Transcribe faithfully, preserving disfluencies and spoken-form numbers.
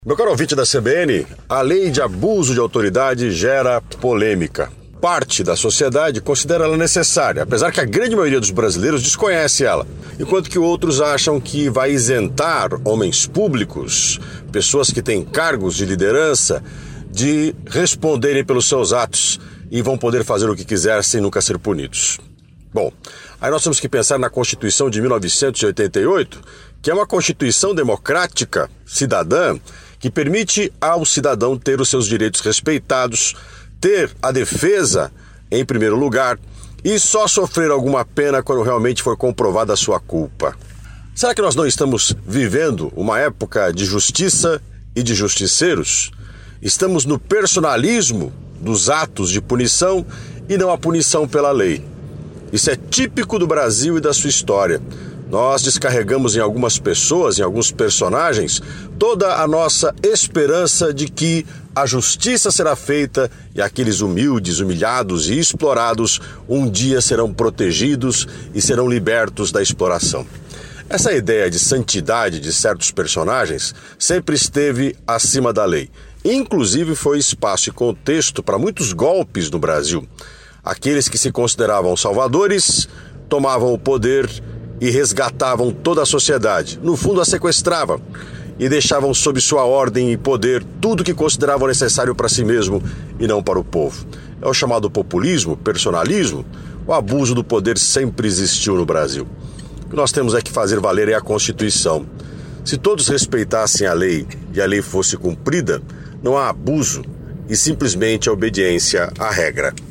Meu caro ouvinte da C B N, a lei de abuso de autoridade gera polêmica. Parte da sociedade considera ela necessária, apesar que a grande maioria dos brasileiros desconhece ela, enquanto que outros acham que vai isentar homens públicos, pessoas que têm cargos de liderança, de responderem pelos seus atos e vão poder fazer o que quiser sem nunca ser punidos. Bom, aí nós temos que pensar na Constituição de mil novecentos e oitenta e oito, que é uma Constituição democrática, cidadã, que permite ao cidadão ter os seus direitos respeitados, ter a defesa em primeiro lugar e só sofrer alguma pena quando realmente for comprovada a sua culpa. Será que nós não estamos vivendo uma época de justiça e de justiceiros? Estamos no personalismo dos atos de punição e não a punição pela lei. Isso é típico do Brasil e da sua história. Nós descarregamos em algumas pessoas, em alguns personagens, toda a nossa esperança de que a justiça será feita e aqueles humildes, humilhados e explorados um dia serão protegidos e serão libertos da exploração. Essa ideia de santidade de certos personagens sempre esteve acima da lei. Inclusive foi espaço e contexto para muitos golpes no Brasil. Aqueles que se consideravam salvadores tomavam o poder e resgatavam toda a sociedade. No fundo, a sequestravam e deixavam sob sua ordem e poder tudo que consideravam necessário para si mesmo e não para o povo. É o chamado populismo, personalismo. O abuso do poder sempre existiu no Brasil. O que nós temos é que fazer valer é a Constituição. Se todos respeitassem a lei e a lei fosse cumprida, não há abuso e simplesmente a obediência à regra.